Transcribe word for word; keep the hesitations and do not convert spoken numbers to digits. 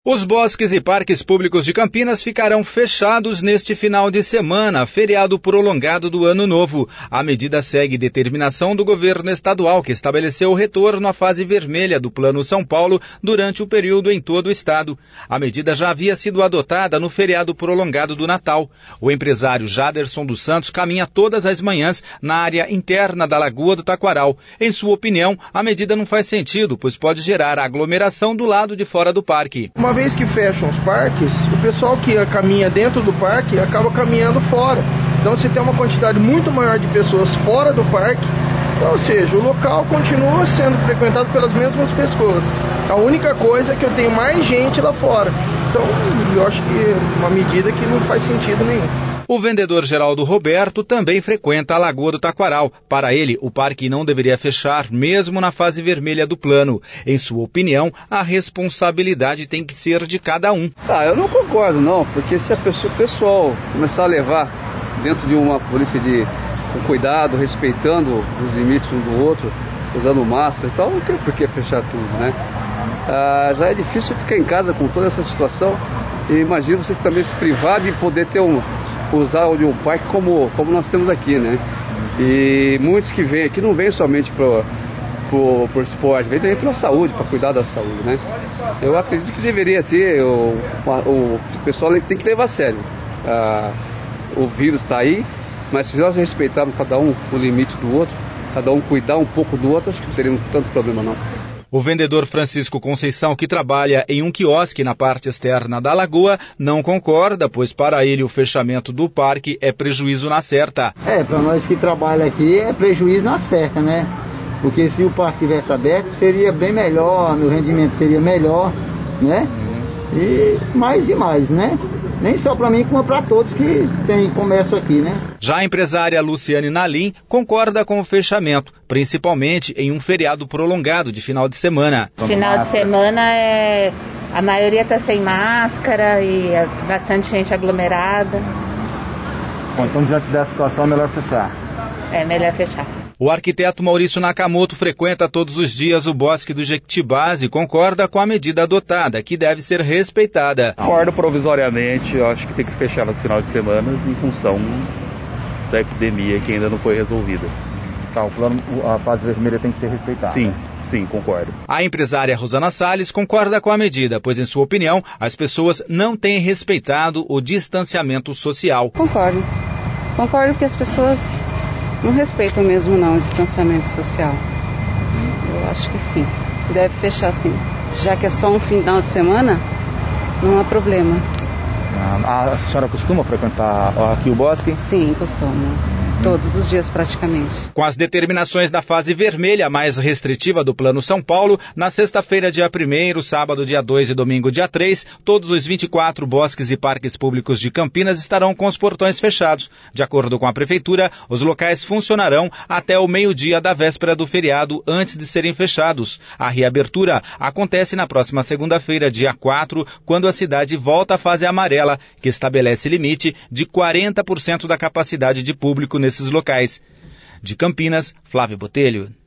Os bosques e parques públicos de Campinas ficarão fechados neste final de semana, feriado prolongado do Ano Novo. A medida segue determinação do governo estadual, que estabeleceu o retorno à fase vermelha do Plano São Paulo durante o período em todo o estado. A medida já havia sido adotada no feriado prolongado do Natal. O empresário Jaderson dos Santos caminha todas as manhãs na área interna da Lagoa do Taquaral. Em sua opinião, a medida não faz sentido, pois pode gerar aglomeração do lado de fora do parque. Uma vez que fecham os parques, o pessoal que caminha dentro do parque acaba caminhando fora. Então você tem uma quantidade muito maior de pessoas fora do parque, ou seja, o local continua sendo frequentado pelas mesmas pessoas. A única coisa é que eu tenho mais gente lá fora. Então eu acho que é uma medida que não faz sentido nenhum. O vendedor Geraldo Roberto também frequenta a Lagoa do Taquaral. Para ele, o parque não deveria fechar, mesmo na fase vermelha do plano. Em sua opinião, a responsabilidade tem que ser de cada um. Ah, eu não concordo não, porque se a pessoa, o pessoal começar a levar dentro de uma polícia de com cuidado, respeitando os limites um do outro, usando máscara e tal, não tem por que fechar tudo, né? Ah, já é difícil ficar em casa com toda essa situação. E imagina você também se privar de poder ter um, usar o um parque como, como nós temos aqui, né? E muitos que vêm aqui não vêm somente por, por, por esporte, vêm também pela saúde, para cuidar da saúde, né? Eu acredito que deveria ter, o, o, o pessoal tem que levar a sério. Ah, o vírus está aí, mas se nós respeitarmos cada um o limite do outro, cada um cuidar um pouco do outro, acho que não teremos tanto problema não. O vendedor Francisco Conceição, que trabalha em um quiosque na parte externa da lagoa, não concorda, pois para ele o fechamento do parque é prejuízo na certa. É, para nós que trabalham aqui é prejuízo na certa, né? Porque se o parque estivesse aberto seria bem melhor, meu rendimento seria melhor, né? E mais e mais, né? Nem só para mim, como para todos que tem comércio aqui, né? Já a empresária Luciane Nalim concorda com o fechamento, principalmente em um feriado prolongado de final de semana. Final de semana, é... a maioria está sem máscara e é bastante gente aglomerada. Bom, então, diante dessa situação, é melhor fechar. É melhor fechar. O arquiteto Maurício Nakamoto frequenta todos os dias o Bosque do Jequitibás e concorda com a medida adotada, que deve ser respeitada. Concordo provisoriamente, eu acho que tem que fechar no final de semana em função da epidemia que ainda não foi resolvida. Tá, o plano, a fase vermelha tem que ser respeitada. Sim, sim, concordo. A empresária Rosana Salles concorda com a medida, pois, em sua opinião, as pessoas não têm respeitado o distanciamento social. Concordo. Concordo que as pessoas não respeitam mesmo não o distanciamento social. Eu acho que sim. Deve fechar sim. Já que é só um final de semana, não há problema. A senhora costuma frequentar aqui o bosque? Sim, costumo. Todos os dias praticamente. Com as determinações da fase vermelha mais restritiva do Plano São Paulo, na sexta-feira, dia primeiro, sábado, dia dois e domingo, dia três, todos os vinte e quatro bosques e parques públicos de Campinas estarão com os portões fechados. De acordo com a Prefeitura, os locais funcionarão até o meio-dia da véspera do feriado antes de serem fechados. A reabertura acontece na próxima segunda-feira, dia quatro, quando a cidade volta à fase amarela, que estabelece limite de quarenta por cento da capacidade de público nesses locais. De Campinas, Flávio Botelho.